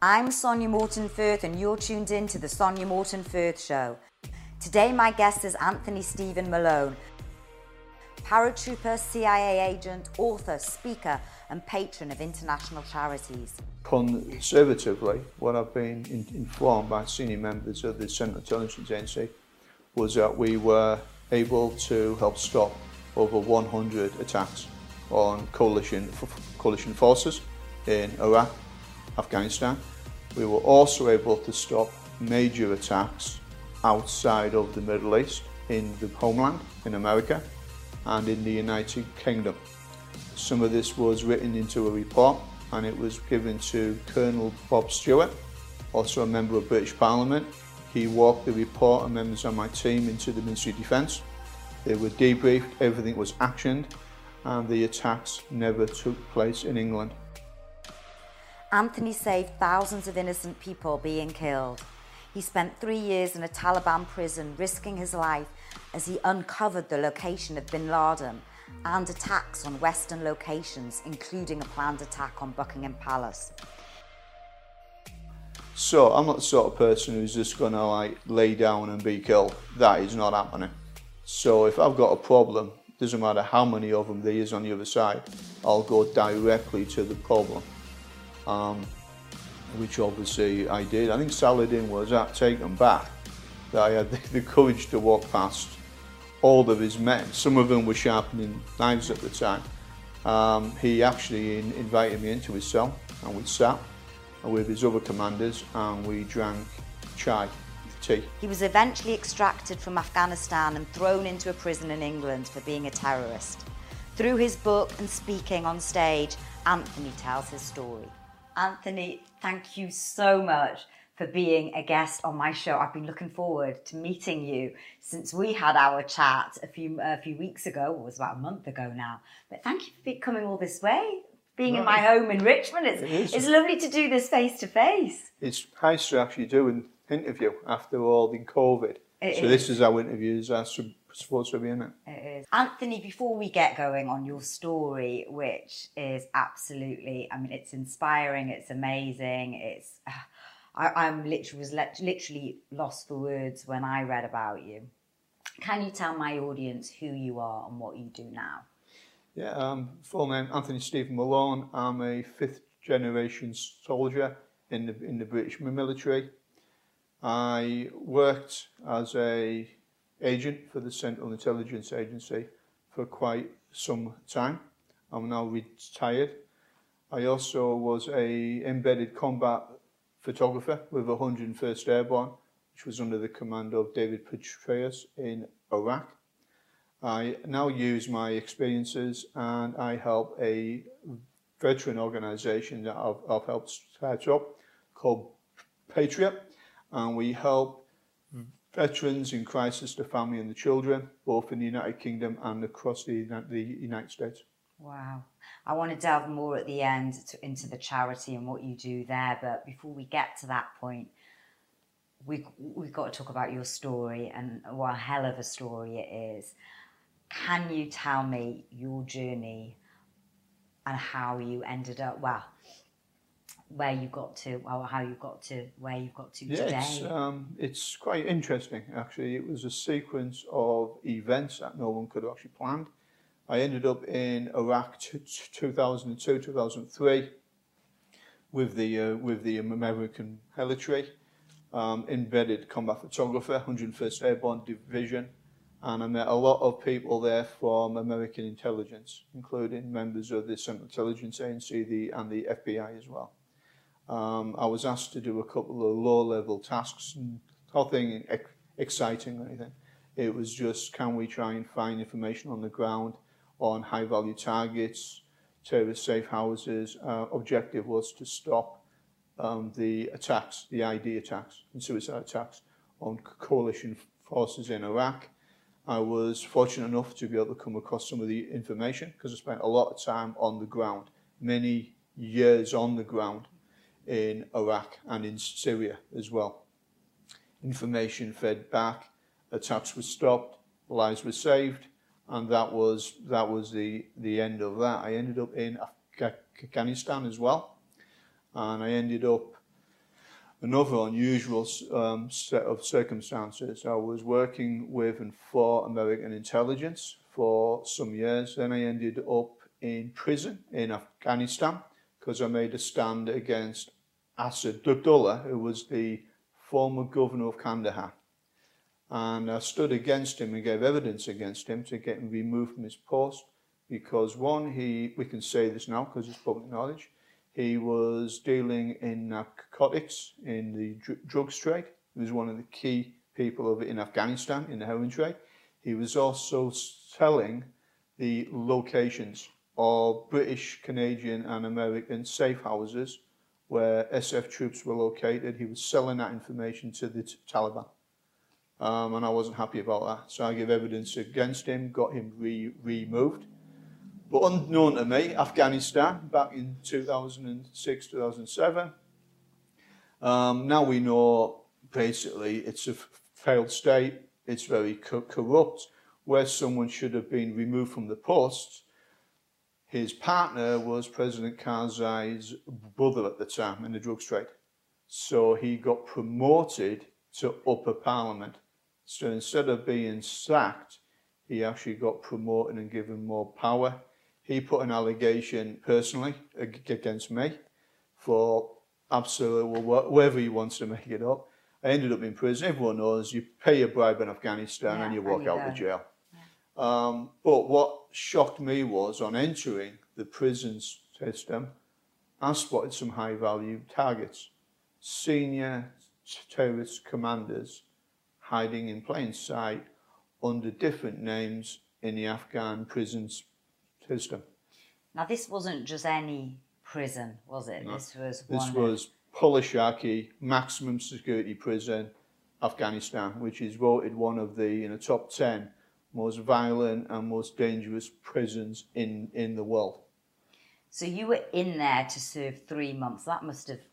I'm Sonia Morton Firth and you're tuned in to the Sonia Morton Firth Show. Today my guest is Anthony Stephen Malone, paratrooper, CIA agent, author, speaker and patron of international charities. Conservatively, what I've been informed by senior members of the Central Intelligence Agency was that we were able to help stop over 100 attacks on coalition forces in Iraq, Afghanistan. We were also able to stop major attacks outside of the Middle East, in the homeland, in America, and in the United Kingdom. Some of this was written into a report and it was given to Colonel Bob Stewart, also a member of British Parliament. He walked the report and members of my team into the Ministry of Defence. They were debriefed, everything was actioned, and the attacks never took place in England. Anthony saved thousands of innocent people being killed. He spent 3 years in a Taliban prison risking his life as he uncovered the location of bin Laden and attacks on Western locations, including a planned attack on Buckingham Palace. So I'm not the sort of person who's just gonna lay down and be killed. That is not happening. So if I've got a problem, doesn't matter how many of them there is on the other side, I'll go directly to the problem. Which obviously I did. I think Saladin was taken back that I had the courage to walk past all of his men. Some of them were sharpening knives at the time. He actually invited me into his cell and we sat with his other commanders and we drank chai, tea. He was eventually extracted from Afghanistan and thrown into a prison in England for being a terrorist. Through his book and speaking on stage, Anthony tells his story. Anthony, thank you so much for being a guest on my show. I've been looking forward to meeting you since we had our chat a few weeks ago, or it was about a month ago now. But thank you for coming all this way, being in my home in Richmond. It's lovely to do this face to face. It's nice to actually do an interview after all the COVID. This is how interviews are supposed to be, isn't it? It is. Anthony, before we get going on your story, which is absolutely, I mean, it's inspiring, it's amazing, it's, I'm literally lost for words when I read about you. Can you tell my audience who you are and what you do now? Yeah, full name Anthony Stephen Malone. I'm a 5th generation soldier in the British military. I worked as an agent for the Central Intelligence Agency for quite some time. I'm now retired. I also was an embedded combat photographer with 101st Airborne, which was under the command of David Petraeus in Iraq. I now use my experiences and I help a veteran organisation that I've helped start up called Patriot, and we help veterans in crisis, the family and the children, both in the United Kingdom and across the United States. Wow. I want to delve more at the end into the charity and what you do there, but before we get to that point, we've got to talk about your story, and what a hell of a story it is. Can you tell me your journey and how you ended up, well, where you got to, or how you got to where you've got to today? It's quite interesting, actually. It was a sequence of events that no one could have actually planned. I ended up in Iraq 2002, 2003 with the American military, embedded combat photographer, 101st Airborne Division, and I met a lot of people there from American intelligence, including members of the Central Intelligence Agency and the FBI as well. I was asked to do a couple of low-level tasks, nothing exciting or anything. It was just, can we try and find information on the ground on high-value targets, terrorist safe houses. Objective was to stop the attacks, the ID attacks and suicide attacks on coalition forces in Iraq. I was fortunate enough to be able to come across some of the information because I spent a lot of time on the ground, many years on the ground in Iraq and in Syria as well. Information fed back, attacks were stopped, lives were saved, and that was the end of that. I ended up in Afghanistan as well, and I ended up another unusual set of circumstances. I was working with and for American intelligence for some years. Then I ended up in prison in Afghanistan because I made a stand against Asadullah, who was the former governor of Kandahar. And I stood against him and gave evidence against him to get him removed from his post because, one, we can say this now because it's public knowledge, he was dealing in narcotics in the drugs trade. He was one of the key people over in Afghanistan in the heroin trade. He was also selling the locations of British, Canadian and American safe houses where SF troops were located. He was selling that information to the Taliban. And I wasn't happy about that. So I gave evidence against him, got him removed. But unknown to me, Afghanistan, back in 2006, 2007, now we know basically it's a failed state, it's very corrupt, where someone should have been removed from the posts. His partner was President Karzai's brother at the time in the drugs trade. So he got promoted to upper parliament. So instead of being sacked, he actually got promoted and given more power. He put an allegation personally against me for absolutely whatever he wants to make it up. I ended up in prison. Everyone knows you pay a bribe in Afghanistan and you walk out of jail. Yeah. But what shocked me was on entering the prison system, I spotted some high value targets. Senior terrorist commanders hiding in plain sight under different names in the Afghan prison system. Now, this wasn't just any prison, was it? No. This was Polishaki maximum security prison, Afghanistan, which is voted one of the top 10 most violent and most dangerous prisons in the world. So you were in there to serve 3 months. That must have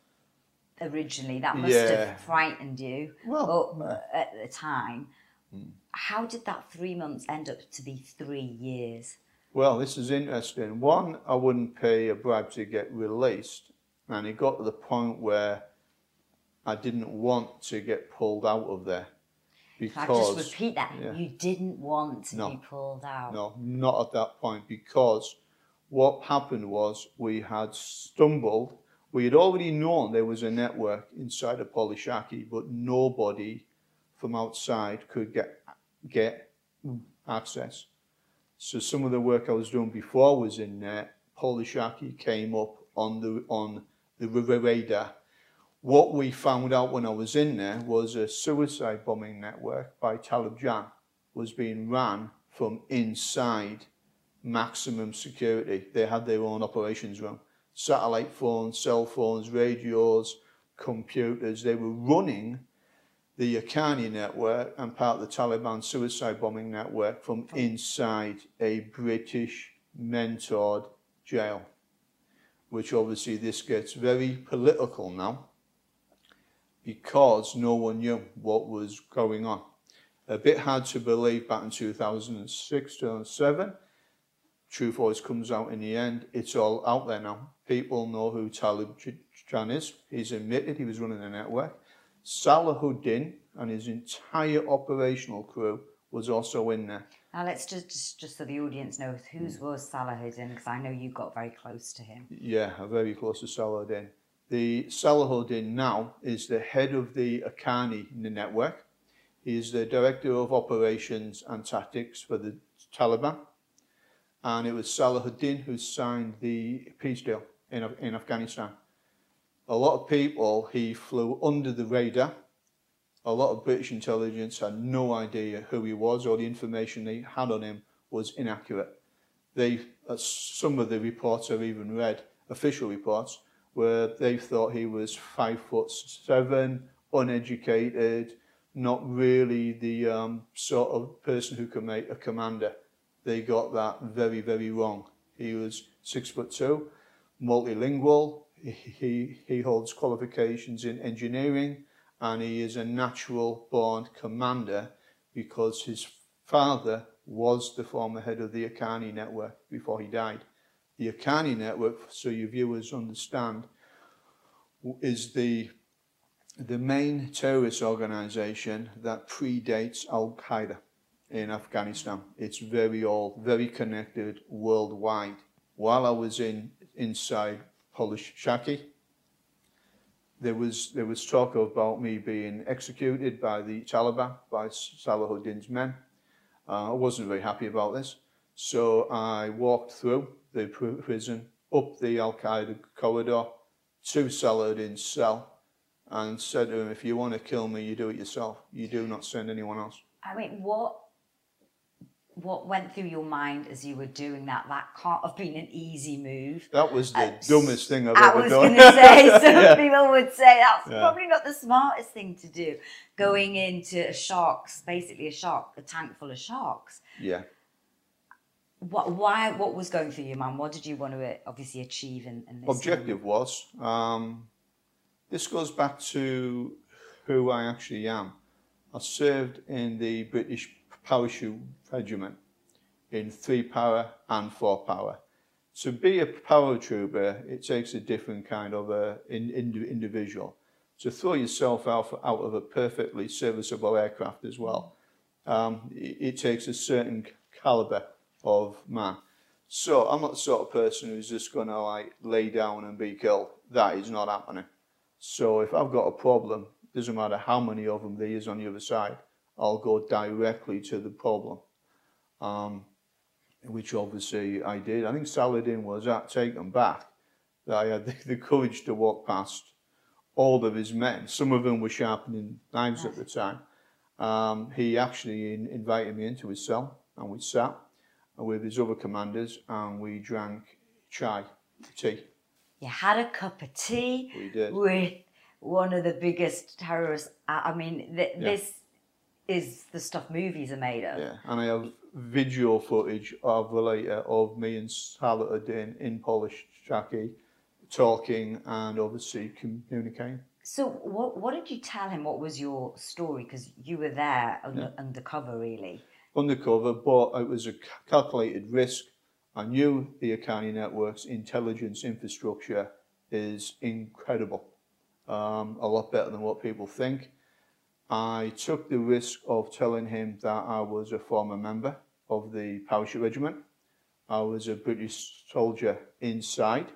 have frightened you at the time. How did that 3 months end up to be 3 years? Well, this is interesting. One, I wouldn't pay a bribe to get released, and it got to the point where I didn't want to get pulled out of there. Can I just repeat that? Yeah. You didn't want to be pulled out? No, not at that point, because what happened was we had stumbled. We had already known there was a network inside of Polishaki, but nobody from outside could get access. So some of the work I was doing before was in there. Polishaki came up on the radar. What we found out when I was in there was a suicide bombing network by Taliban was being ran from inside maximum security. They had their own operations room. Satellite phones, cell phones, radios, computers. They were running the Haqqani network and part of the Taliban suicide bombing network from inside a British mentored jail, which obviously this gets very political now because no one knew what was going on. A bit hard to believe back in 2006, 2007. Truth always comes out in the end. It's all out there now. People know who Taliban is. He's admitted he was running the network. Salahuddin and his entire operational crew was also in there. Now let's just so the audience knows, whose was Salahuddin, because I know you got very close to him. Yeah, very close to Salahuddin. The Salahuddin now is the head of the Haqqani network. He is the director of operations and tactics for the Taliban. And it was Salahuddin who signed the peace deal in Afghanistan. A lot of people, he flew under the radar. A lot of British intelligence had no idea who he was, or the information they had on him was inaccurate. Some of the reports I've even read, official reports, where they thought he was 5'7", uneducated, not really the sort of person who could make a commander. They got that very, very wrong. He was 6'2", multilingual. He holds qualifications in engineering, and he is a natural-born commander because his father was the former head of the Haqqani network before he died. The Haqqani network, so your viewers understand, is the the main terrorist organization that predates Al-Qaeda in Afghanistan. It's very old, very connected worldwide. While I was inside Polish Shaki, there was talk about me being executed by the Taliban, by Salahuddin's men. I wasn't very happy about this, so I walked through the prison, up the Al-Qaeda corridor, to Salahuddin's cell, and said to him, if you want to kill me, you do it yourself. You do not send anyone else. I mean, what went through your mind as you were doing that? That can't have been an easy move. That was the dumbest thing I've ever done. I was going to say, some people would say that's probably not the smartest thing to do. Going into sharks, basically a tank full of sharks. Yeah. What was going through your mind? What did you want to obviously achieve in this? Objective was, this goes back to who I actually am. I served in the British Parachute Regiment in 3 Para and 4 Para. To be a paratrooper, it takes a different kind of individual. To throw yourself out of a perfectly serviceable aircraft as well, it takes a certain caliber of man. So I'm not the sort of person who's just going to like lay down and be killed. That is not happening. So if I've got a problem, doesn't matter how many of them there is on the other side, I'll go directly to the problem, which obviously I did. I think Saladin was taken back that I had the courage to walk past all of his men. Some of them were sharpening knives at the time. He actually invited me into his cell, and we sat with his other commanders and we drank tea. You had a cup of tea. We did. With one of the biggest terrorists. I mean, this is the stuff movies are made of. Yeah, and I have video footage of me and Salahuddin in Polish Shaki talking and obviously communicating. So what did you tell him? What was your story? Because you were there undercover, really. Undercover, but it was a calculated risk. I knew the Haqqani network's intelligence infrastructure is incredible, a lot better than what people think. I took the risk of telling him that I was a former member of the Parachute Regiment. I was a British soldier inside,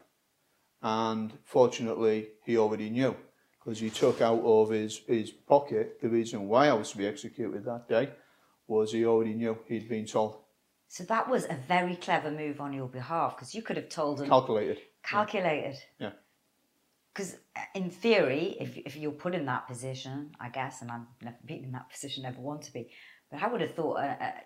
and fortunately he already knew, because he took out of his pocket the reason why I was to be executed that day was he already knew, he'd been told. So that was a very clever move on your behalf, because you could have told him... Calculated. Yeah. Because in theory, if you're put in that position, I guess, and I've never been in that position, never want to be, but I would have thought,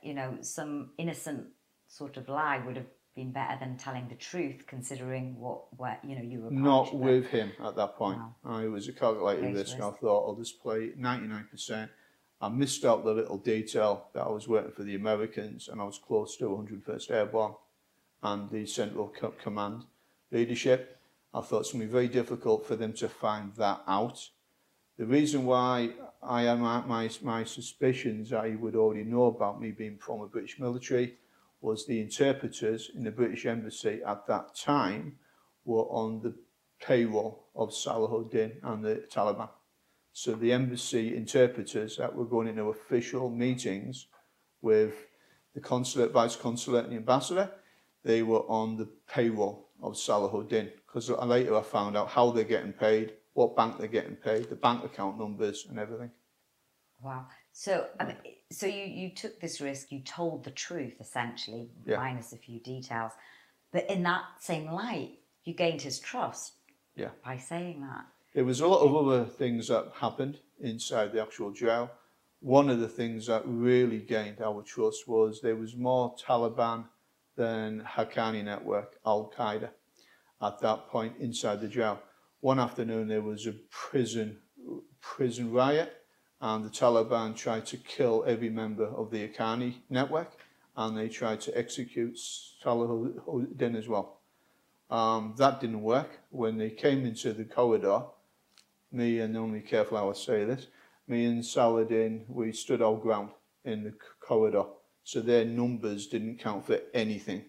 some innocent sort of lie would have been better than telling the truth, considering you were... Not with him at that point. Wow. It was a calculated risk. I thought I'll just play 99%. I missed out the little detail that I was working for the Americans and I was close to 101st Airborne and the Central Command leadership. I thought it's going to be very difficult for them to find that out. The reason why I had my suspicions that he would already know about me being from the British military was the interpreters in the British Embassy at that time were on the payroll of Salahuddin and the Taliban. So the embassy interpreters that were going into official meetings with the consulate, vice consulate and the ambassador, they were on the payroll of Salahuddin. Because later I found out how they're getting paid, what bank they're getting paid, the bank account numbers and everything. Wow. So so you took this risk, you told the truth essentially, minus a few details. But in that same light, you gained his trust by saying that. There was a lot of other things that happened inside the actual jail. One of the things that really gained our trust was there was more Taliban than Haqqani network, Al-Qaeda, at that point inside the jail. One afternoon there was a prison riot and the Taliban tried to kill every member of the Haqqani network and they tried to execute Salahuddin as well. That didn't work. When they came into the corridor, me and only careful how I say this, me and Saladin, we stood our ground in the corridor. So their numbers didn't count for anything.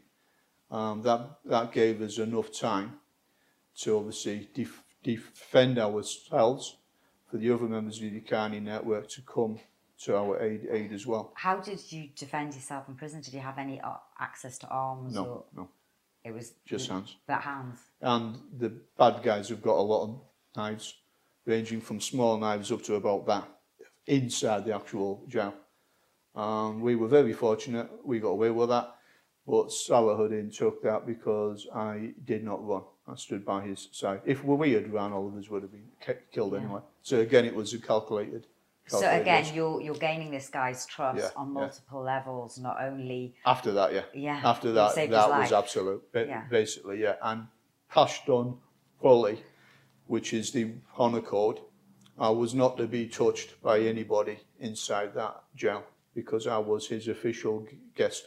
That gave us enough time to obviously defend ourselves for the other members of the Yukani network to come to our aid as well. How did you defend yourself in prison? Did you have any access to arms? No, no. It was just hands. That hands. And the bad guys have got a lot of knives, ranging from small knives up to about that, inside the actual jail. We were very fortunate, we got away with that, but Salahuddin took that because I did not run. I stood by his side. If we had run, all of us would have been killed anyway. So again, it was a calculated. So again, you're gaining this guy's trust on multiple levels, not only... After that, After that, that was absolute, basically, And Pashtun fully, which is the honor code, I was not to be touched by anybody inside that jail because I was his official guest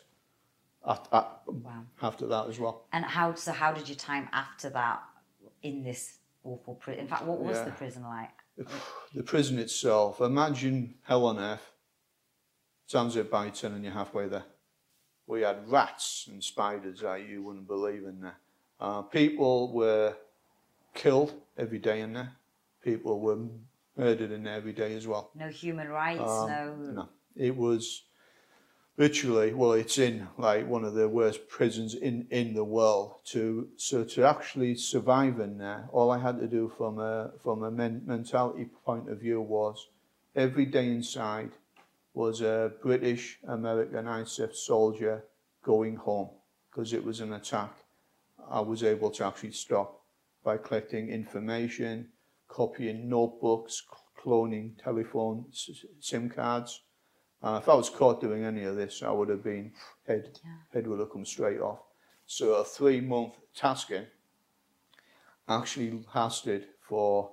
after that as well. And how did you time after that in this awful prison? In fact, what was the prison like? The prison itself, imagine hell on earth, times it by 10 and you're halfway there. We had rats and spiders that you wouldn't believe in there. People were killed every day in there. People were murdered in there every day as well. No human rights, no... No, it was literally, well, it's in like one of the worst prisons in the world. To actually survive in there, all I had to do from a mentality point of view was every day inside was a British, American ISAF soldier going home because it was an attack. I was able to actually stop by collecting information, copying notebooks, cloning telephone SIM cards. If I was caught doing any of this, I would have been head would have come straight off. So a 3-month tasking actually lasted for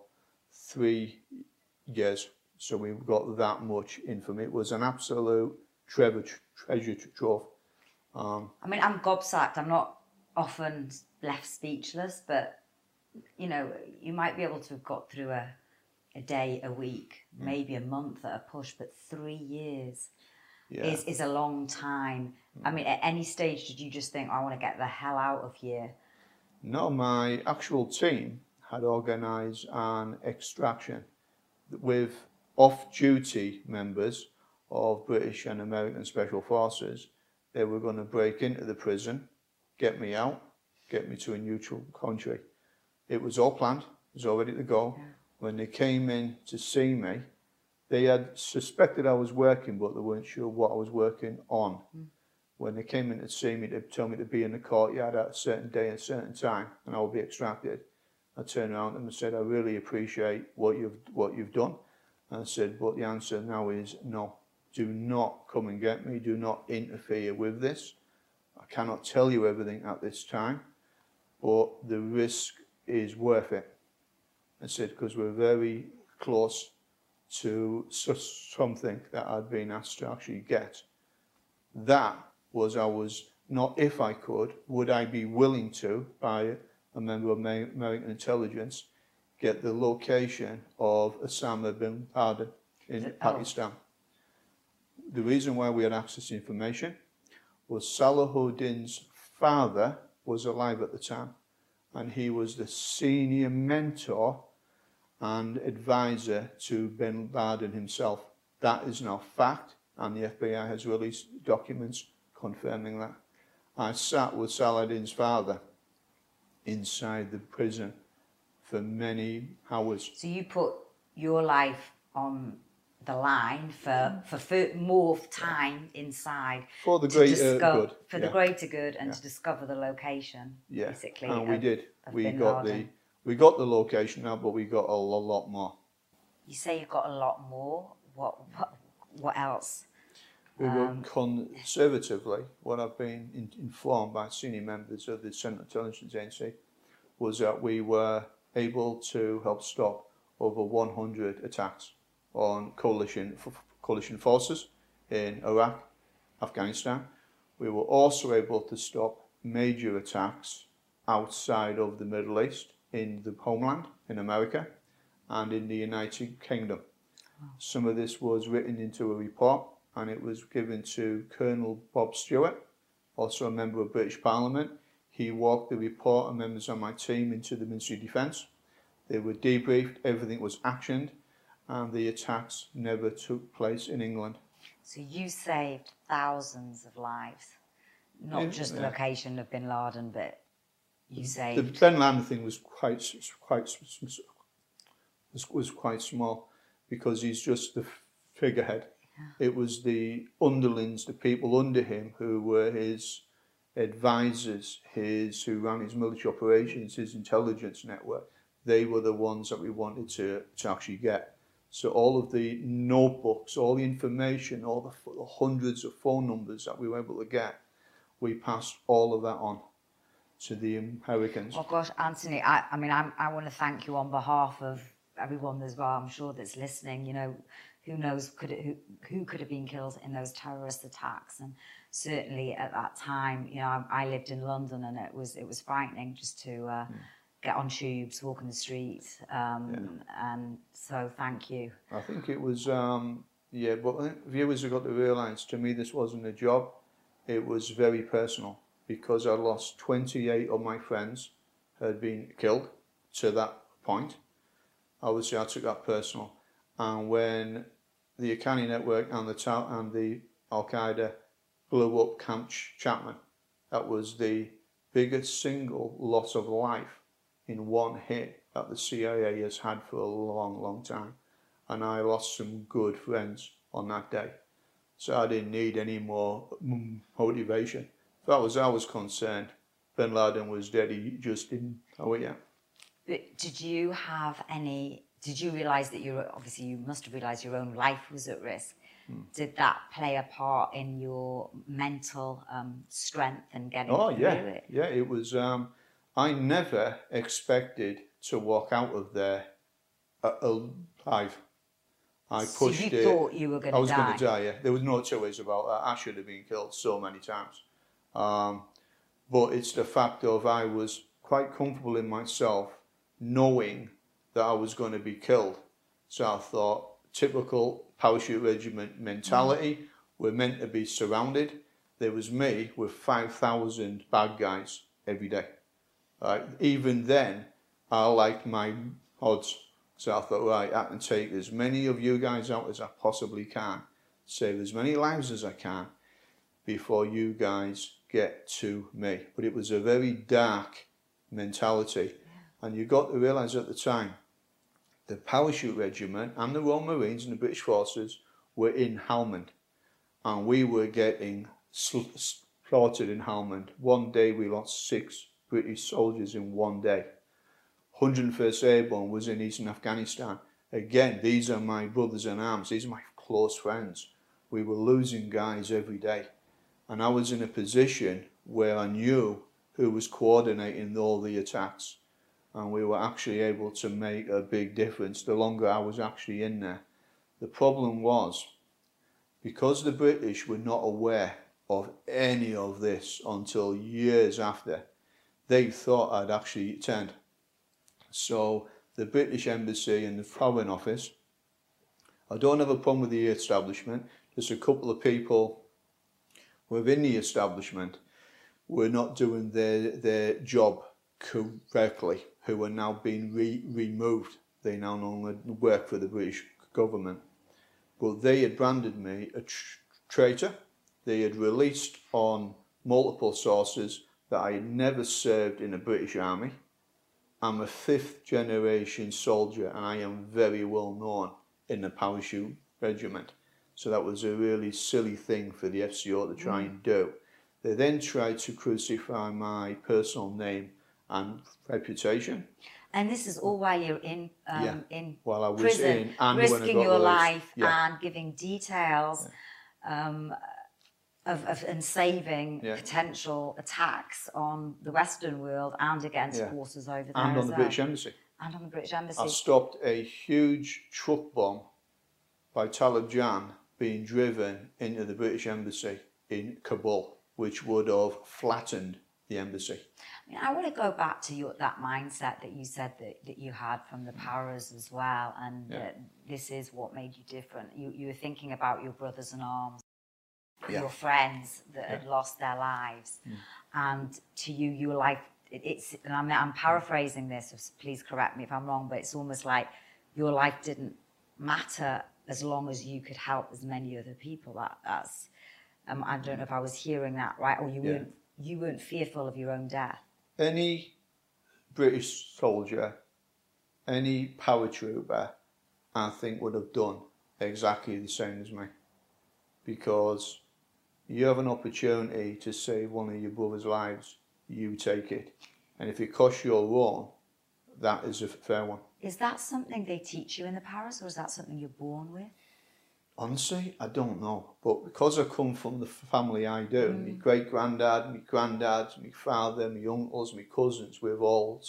3 years. So we got that much information. It was an absolute treasure trove. I mean, I'm gobsmacked. I'm not often left speechless, but you know, you might be able to have got through a day, a week, maybe a month at a push, but 3 years is a long time. I mean, at any stage, did you just think, I want to get the hell out of here? No, my actual team had organised an extraction with off-duty members of British and American Special Forces. They were going to break into the prison, get me out, get me to a neutral country. It was all planned, it was all ready to go. Yeah. When they came in to see me, they had suspected I was working, but they weren't sure what I was working on. When they came in to see me, they told me to be in the courtyard at a certain day and a certain time, and I would be extracted. I turned around to them and said, I really appreciate what you've done. And I said, but the answer now is no. Do not come and get me. Do not interfere with this. I cannot tell you everything at this time, but the risk is worth it. I said, because we're very close to something that I'd been asked to actually get. That was, I was not if I could, would I be willing to, by a member of American intelligence, get the location of Osama bin Laden in Pakistan. The reason why we had access to information was Salahuddin's father was alive at the time, and he was the senior mentor and advisor to bin Laden himself. That is now fact, and the FBI has released documents confirming that. I sat with Salahuddin's father inside the prison for many hours. So you put your life on the line for more time inside for the greater good. For the greater good, and to discover the location. Basically, and we did. We got the location now, but we got a lot more. You say you got a lot more. What else? We were conservatively, what I've been informed by senior members of the Central Intelligence Agency, was that we were able to help stop over 100 attacks on coalition forces in Iraq, Afghanistan. We were also able to stop major attacks outside of the Middle East, in the homeland, in America, and in the United Kingdom. Some of this was written into a report, and it was given to Colonel Bob Stewart, also a member of British Parliament. He walked the report and members on my team into the Ministry of Defence. They were debriefed, everything was actioned, and the attacks never took place in England. So you saved thousands of lives, not just the location of Bin Laden, but you saved. The Bin Laden thing was quite small, because he's just the figurehead. Yeah. It was the underlings, the people under him, who were his advisors, who ran his military operations, his intelligence network. They were the ones that we wanted to actually get. So all of the notebooks, all the information, all the hundreds of phone numbers that we were able to get, we passed all of that on to the Americans. Oh gosh, Anthony, I want to thank you on behalf of everyone as well, I'm sure, that's listening. You know, who knows who could have been killed in those terrorist attacks. And certainly at that time, you know, I lived in London, and it was frightening just to get on tubes, walk in the streets, and so thank you. I think it was, but viewers have got to realise, to me this wasn't a job, it was very personal, because I lost 28 of my friends had been killed to that point. Obviously I took that personal, and when the Haqqani network and the Al-Qaeda blew up Camp Chapman, that was the biggest single loss of life in one hit that the CIA has had for a long, long time. And I lost some good friends on that day. So I didn't need any more motivation. As far as I was concerned, Bin Laden was dead. He just didn't know it yet. But did you realise that you must have realised your own life was at risk? Did that play a part in your mental strength and getting through it? Yeah, it was. I never expected to walk out of there alive. I pushed it. You thought you were going to die? I was going to die, yeah. There was no two ways about that. I should have been killed so many times. But it's the fact of I was quite comfortable in myself knowing that I was going to be killed. So I thought, typical parachute regiment mentality, we're meant to be surrounded. There was me with 5,000 bad guys every day. Even then, I liked my odds. So I thought, right, I can take as many of you guys out as I possibly can, save as many lives as I can, before you guys get to me. But it was a very dark mentality. Yeah. And you got to realise at the time, the parachute regiment and the Royal Marines and the British forces were in Halmond. And we were getting slaughtered in Halmond. One day we lost 6 British soldiers in one day. 101st Airborne was in Eastern Afghanistan. Again, these are my brothers in arms. These are my close friends. We were losing guys every day. And I was in a position where I knew who was coordinating all the attacks. And we were actually able to make a big difference the longer I was actually in there. The problem was, because the British were not aware of any of this until years after, they thought I'd actually turned. So the British Embassy and the Foreign Office, I don't have a problem with the establishment, just a couple of people within the establishment were not doing their job correctly, who are now being removed. They now no longer work for the British government. But they had branded me a traitor. They had released on multiple sources that I had never served in the British Army. I'm a 5th generation soldier, and I am very well known in the parachute regiment. So that was a really silly thing for the FCO to try and do. They then tried to crucify my personal name and reputation. And this is all while you're in while I was prison, in, and risking when I got your released. life and giving details and saving potential attacks on the Western world and against forces over there. And on the British Embassy. And on the British Embassy. I stopped a huge truck bomb by Taliban being driven into the British Embassy in Kabul, which would have flattened the embassy. I mean, I want to go back to that mindset that you said that you had from the Paras as well, and that this is what made you different. You were thinking about your brothers in arms, your friends that had lost their lives, and to you, your life. And I'm paraphrasing this. So please correct me if I'm wrong, but it's almost like your life didn't matter as long as you could help as many other people. That's I don't know if I was hearing that right, or you weren't fearful of your own death. Any British soldier, any paratrooper, I think would have done exactly the same as me, because you have an opportunity to save one of your brother's lives, you take it, and if it costs your own, that is a fair one. Is that something they teach you in the Paras, or is that something you're born with? Honestly, I don't know, but because I come from the family I do, my great-granddad, my granddad, my father, my uncles, my cousins, we've all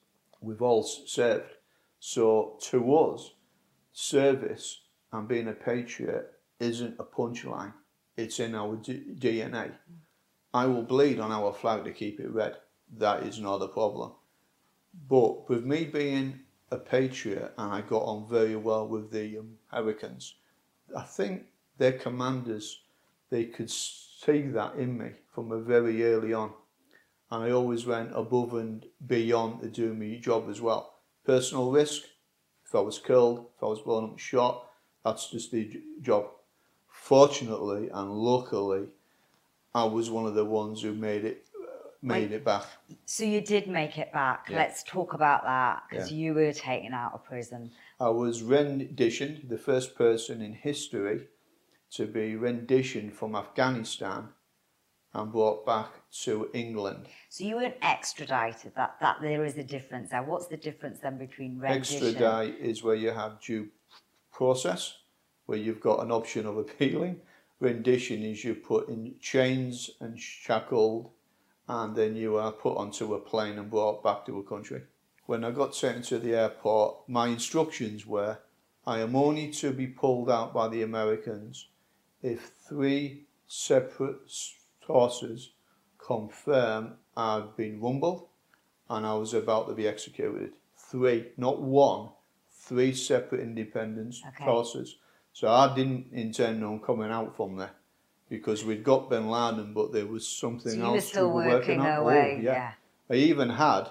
served. So to us, service and being a patriot isn't a punchline, it's in our DNA. I will bleed on our flag to keep it red, that is not a problem. But with me being a patriot, and I got on very well with the Americans, I think their commanders, they could see that in me from a very early on. And I always went above and beyond to do my job as well. Personal risk, if I was killed, if I was blown up and shot, that's just the job. Fortunately and luckily, I was one of the ones who made it back. So you did make it back. Yeah. Let's talk about that, because you were taken out of prison. I was renditioned, the first person in history to be renditioned from Afghanistan and brought back to England. So you weren't extradited. That there is a difference there. What's the difference then between rendition? Extradite is where you have due process, where you've got an option of appealing. Rendition is you put in chains and shackled, and then you are put onto a plane and brought back to a country. When I got taken to the airport, my instructions were, I am only to be pulled out by the Americans if 3 separate sources confirm I've been rumbled and I was about to be executed. 3, not 1, 3 separate independent sources. So I didn't intend on coming out from there, because we'd got Bin Laden, but there was something else we were still we were working on. Away, yeah. I even had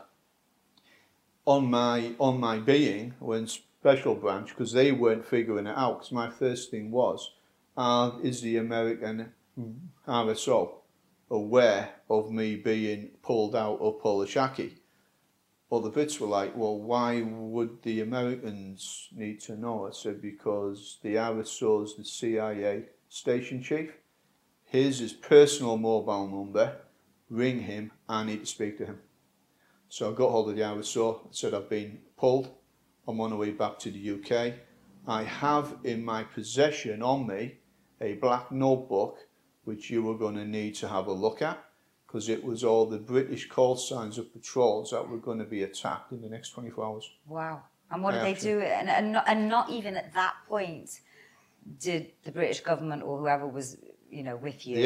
on my being when Special Branch, because they weren't figuring it out, because my first thing was, is the American RSO aware of me being pulled out of Polishaki? Well, the Brits were like, well, why would the Americans need to know? I said, because the RSO's the CIA station chief. Here's his personal mobile number. Ring him. I need to speak to him. So I got hold of the RSO. I said, I've been pulled. I'm on the way back to the UK. I have in my possession on me a black notebook, which you were going to need to have a look at, because it was all the British call signs of patrols that were going to be attacked in the next 24 hours. Wow. And what did they do? And not even at that point did the British government or whoever was, with you. The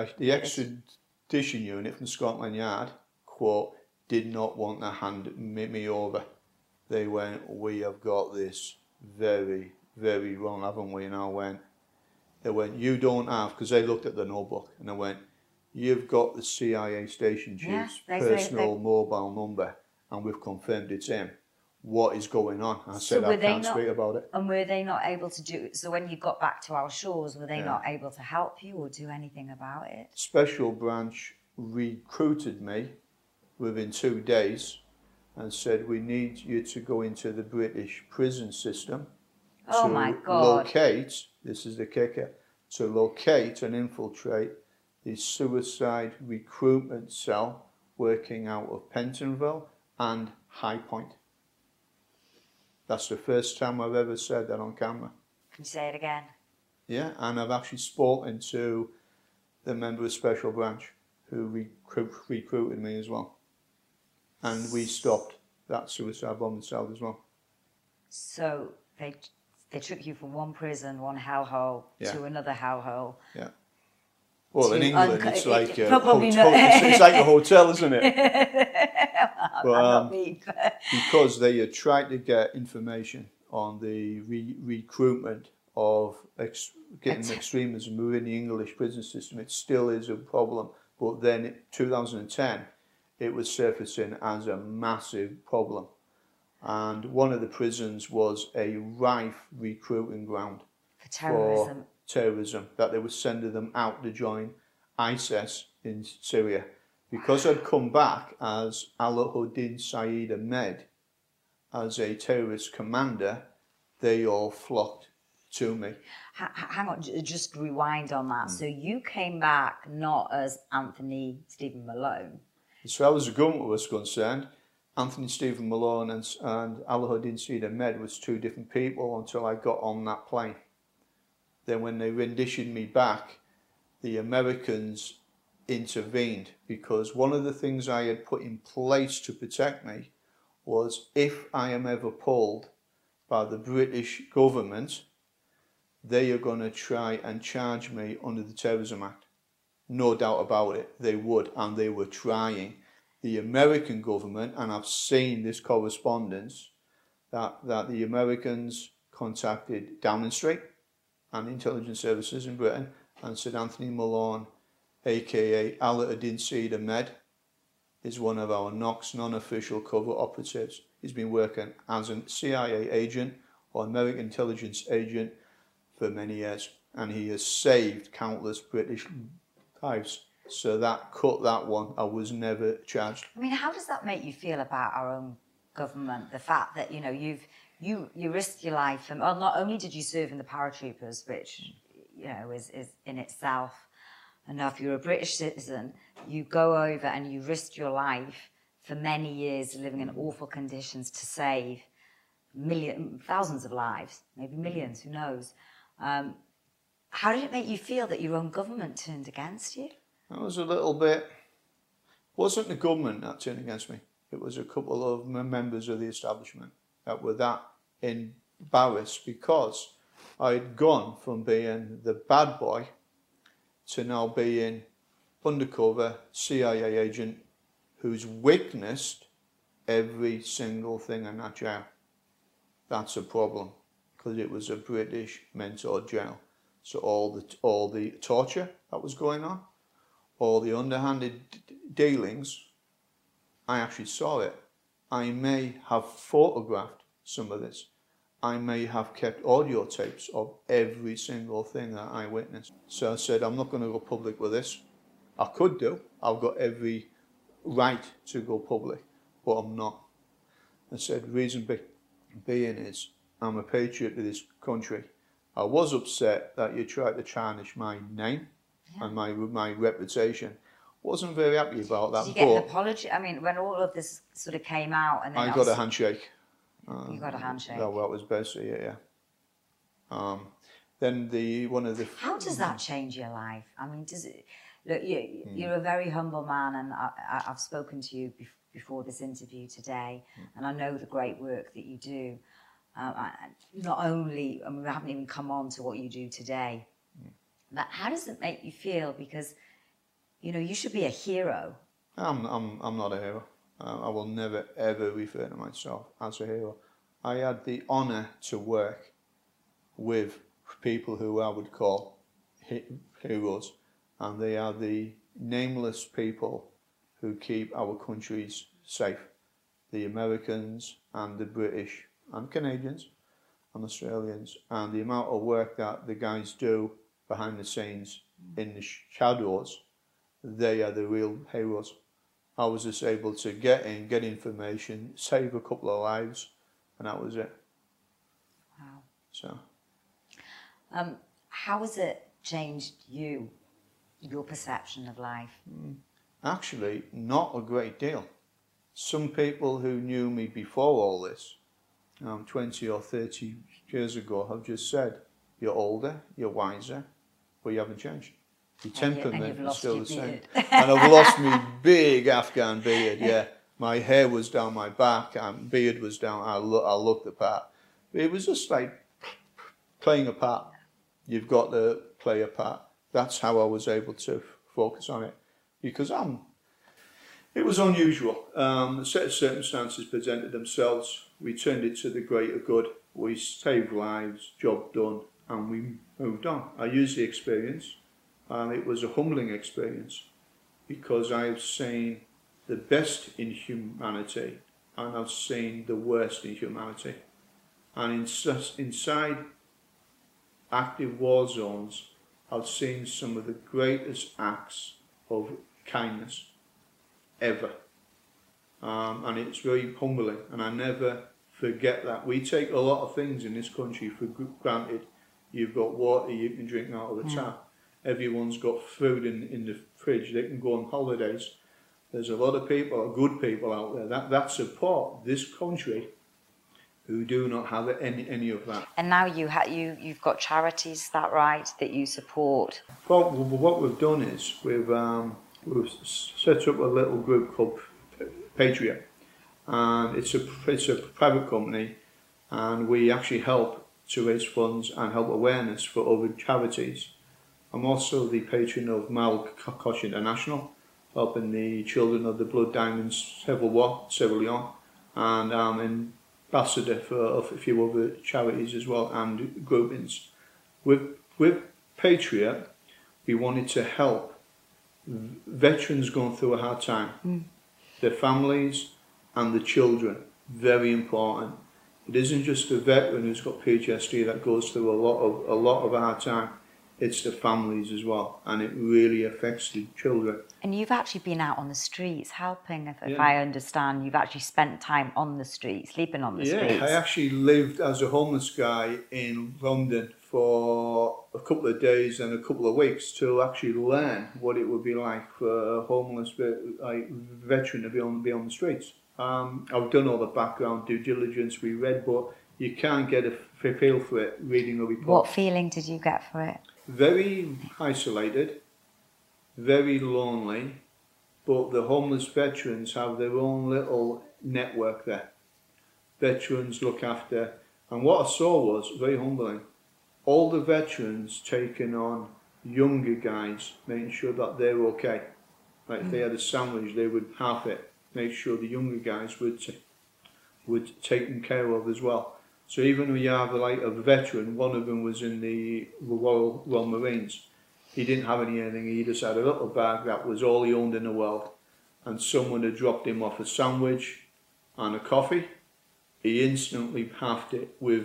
extradition unit from Scotland Yard, quote, did not want to hand me over. They went, we have got this very, very wrong, haven't we? And I went, you don't have, because they looked at the notebook, and I went, you've got the CIA station chief's personal mobile number, and we've confirmed it's him. What is going on? I said, I can't speak about it. And were they not able to do it? So when you got back to our shores, were they not able to help you or do anything about it? Special Branch recruited me within 2 days and said, we need you to go into the British prison system locate, this is the kicker, to locate and infiltrate the suicide recruitment cell working out of Pentonville and High Point. That's the first time I've ever said that on camera. Can you say it again? Yeah, and I've actually spoken to the member of Special Branch who recruited me as well. And we stopped that suicide bombing cell as well. So they took you from one prison, one hellhole, to another hellhole. Yeah. Well, in England, it's like a hotel. It's like a hotel, isn't it? Because they had tried to get information on the recruitment of getting extremism within the English prison system. It still is a problem. But then in 2010, it was surfacing as a massive problem and one of the prisons was a rife recruiting ground For terrorism. for terrorism, that they were sending them out to join ISIS in Syria. Because I'd come back as Alauddin Saeed Ahmed as a terrorist commander, they all flocked to me. Hang on, just rewind on that. So you came back not as Anthony Stephen Malone. As far as the government was concerned, Anthony Stephen Malone and Alauddin Saeed Ahmed was two different people until I got on that plane. Then when they renditioned me back, the Americans intervened, because one of the things I had put in place to protect me was, if I am ever pulled by the British government, they are going to try and charge me under the Terrorism Act. No doubt about it, they would, and they were trying. The American government, and I've seen this correspondence, that the Americans contacted Downing Street and intelligence services in Britain and said Anthony Malone, aka Alauddin Saeed Ahmed, is one of our NOx non-official covert operatives. He's been working as a CIA agent or American intelligence agent for many years, and he has saved countless British lives. So that cut that one. I was never charged. I mean, how does that make you feel about our own government? The fact that, you know, you risked your life, and well, not only did you serve in the paratroopers, which, you know, is in itself enough. You're a British citizen. You go over and you risk your life for many years, living in awful conditions to save thousands of lives, maybe millions. Who knows? How did it make you feel that your own government turned against you? I was a little bit. It wasn't the government that turned against me. It was a couple of members of the establishment that were that embarrassed, because I had gone from being the bad boy to now being undercover CIA agent who's witnessed every single thing in that jail. That's a problem, because it was a British mentored jail. So all the torture that was going on, all the underhanded dealings, I actually saw it. I may have photographed some of this. I may have kept audio tapes of every single thing that I witnessed. So I said, I'm not going to go public with this. I could do. I've got every right to go public, but I'm not. I said, reason being is, I'm a patriot of this country. I was upset that you tried to tarnish my name and my reputation. Wasn't very happy about that. Did you get an apology? I mean, when all of this sort of came out, and then I got a handshake. You got a handshake. That was basically it, yeah. Then one of the. How does that change your life? I mean, does it? Look, you're a very humble man, and I've spoken to you before this interview today, and I know the great work that you do. Not only, I mean, we haven't even come on to what you do today, but how does it make you feel? Because, you know, you should be a hero. I'm not a hero. I will never ever refer to myself as a hero. I had the honour to work with people who I would call heroes, and they are the nameless people who keep our countries safe. The Americans and the British and Canadians and Australians, and the amount of work that the guys do behind the scenes in the shadows, they are the real heroes. I was just able to get in, get information, save a couple of lives, and that was it. Wow. So, how has it changed you, your perception of life? actually, not a great deal. Some people who knew me before all this, 20 or 30 years ago, have just said, you're older, you're wiser, but you haven't changed. Your temperament is still the same. And I've lost my big Afghan beard, yeah. My hair was down my back, and beard was down, I looked the part. But it was just like playing a part. You've got to play a part. That's how I was able to focus on it. Because it was unusual. A set of circumstances presented themselves. We turned it to the greater good. We saved lives, job done, and we moved on. I used the experience, and it was a humbling experience, because I have seen the best in humanity and I've seen the worst in humanity. And inside active war zones, I've seen some of the greatest acts of kindness ever. And it's very humbling, and I never forget that. We take a lot of things in this country for granted. You've got water you can drink out of the tap. Everyone's got food in the fridge. They can go on holidays. There's a lot of people, good people out there that support this country who do not have any of that. And now you've got charities, is that right, that you support? Well, what we've done is we've set up a little group called Patriot, and it's a private company, and we actually help to raise funds and help awareness for other charities. I'm also the patron of Malkosh International, helping the children of the Blood Diamonds Sierra Leone, and I'm ambassador for a few other charities as well and groupings. With Patriot, we wanted to help veterans going through a hard time, their families and the children. Very important. It isn't just the veteran who's got PTSD that goes through a lot of hard time. It's the families as well, and it really affects the children. And you've actually been out on the streets helping, if I understand. You've actually spent time on the streets, sleeping on the streets. Yeah, I actually lived as a homeless guy in London for a couple of days and a couple of weeks to actually learn what it would be like for a homeless veteran to be on the streets. I've done all the background due diligence we read, but you can't get a feel for it reading a report. What feeling did you get for it? Very isolated, very lonely, but the homeless veterans have their own little network there. Veterans look after, and what I saw was very humbling. All the veterans taking on younger guys, making sure that they're okay. Like if they had a sandwich, they would half it, make sure the younger guys would taken care of as well. So even when you have like a veteran, one of them was in the Royal Marines. He didn't have anything, he just had a little bag that was all he owned in the world. And someone had dropped him off a sandwich and a coffee. He instantly halved it with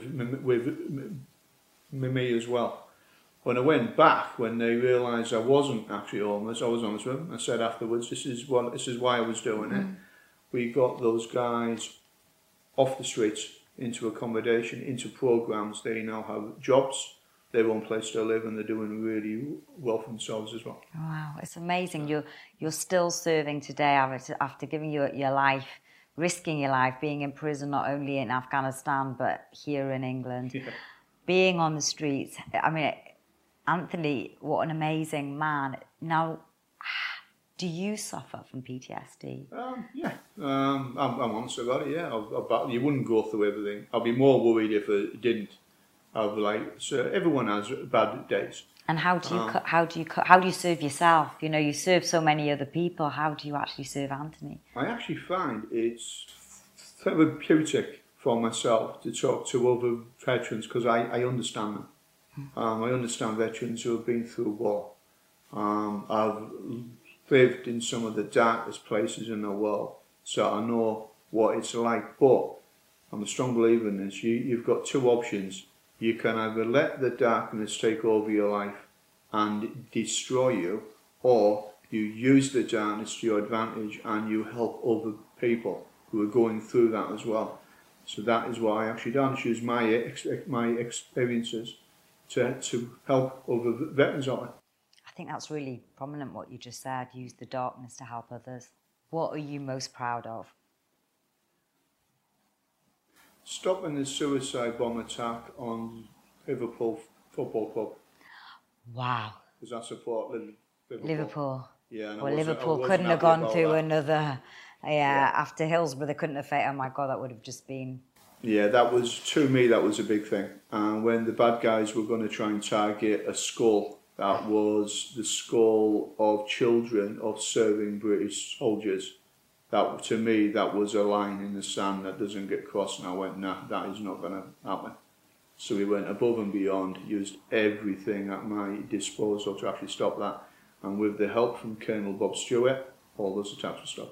me as well. When I went back, when they realised I wasn't actually homeless, I was honest with them. I said afterwards, this is why I was doing it. We got those guys off the streets, into accommodation, into programs. They now have jobs, their own place to live, and they're doing really well for themselves as well. Wow, it's amazing. You're still serving today after giving your life, risking your life, being in prison not only in Afghanistan but here in England, being on the streets. I mean, Anthony, what an amazing man. Now, do you suffer from PTSD? Yeah, I'm honest about it. Yeah, you wouldn't go through everything. I'd be more worried if I didn't. So everyone has bad days. And how do you serve yourself? You know, you serve so many other people. How do you actually serve Anthony? I actually find it's therapeutic for myself to talk to other veterans because I understand them. I understand veterans who have been through war. I've lived in some of the darkest places in the world, so I know what it's like. But I'm a strong believer in this. You've got two options. You can either let the darkness take over your life and destroy you, or you use the darkness to your advantage and you help other people who are going through that as well. So that is what I actually done. Use my experiences to help other veterans out there. I think that's really prominent what you just said, use the darkness to help others. What are you most proud of? Stopping the suicide bomb attack on Liverpool Football Club. Wow. Because I support Liverpool. Yeah. Well, Liverpool couldn't have gone through another, after Hillsborough, they couldn't have faced, oh my God, that would have just been... Yeah, that was, to me, that was a big thing. And when the bad guys were going to try and target a skull, that was the skull of children of serving British soldiers. That, to me, that was a line in the sand that doesn't get crossed. And I went, nah, that is not going to happen. So we went above and beyond, used everything at my disposal to actually stop that. And with the help from Colonel Bob Stewart, all those attacks were stopped.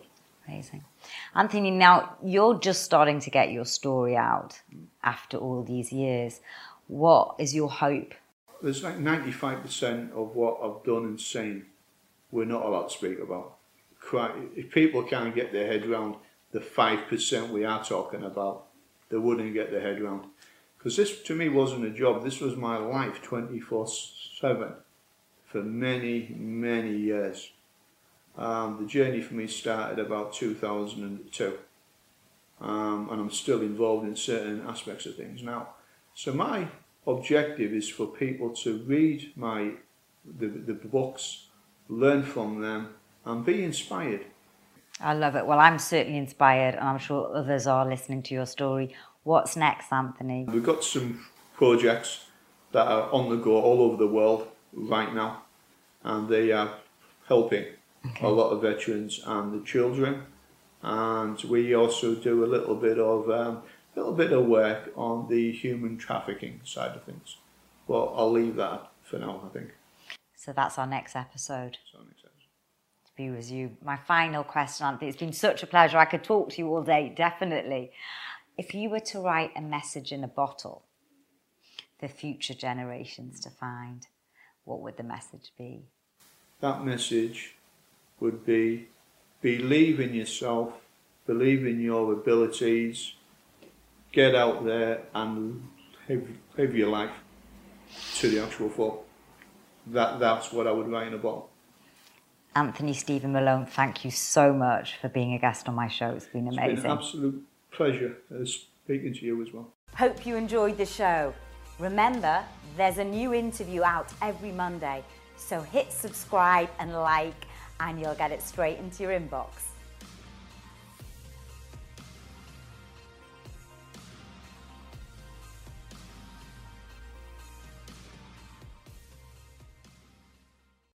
Amazing. Anthony, now you're just starting to get your story out after all these years. What is your hope? There's like 95% of what I've done and seen we're not allowed to speak about. If people can't get their head around the 5% we are talking about, they wouldn't get their head around. Because this to me wasn't a job, this was my life 24/7 for many, many years. The journey for me started about 2002, and I'm still involved in certain aspects of things now. So my objective is for people to read the books, learn from them, and be inspired. I love it. Well, I'm certainly inspired, and I'm sure others are listening to your story. What's next, Anthony? We've got some projects that are on the go all over the world right now, and they are helping a lot of veterans and the children. And we also do a little bit of work on the human trafficking side of things. But I'll leave that for now, I think. So that's our next episode. To be resumed. My final question, Anthony. It's been such a pleasure. I could talk to you all day, definitely. If you were to write a message in a bottle for future generations to find, what would the message be? That message would be, believe in yourself, believe in your abilities, get out there and live your life to the actual full. That's what I would write in a bottle. Anthony Stephen Malone, thank you so much for being a guest on my show. It's been amazing. It's been an absolute pleasure speaking to you as well. Hope you enjoyed the show. Remember, there's a new interview out every Monday, so hit subscribe and like, and you'll get it straight into your inbox.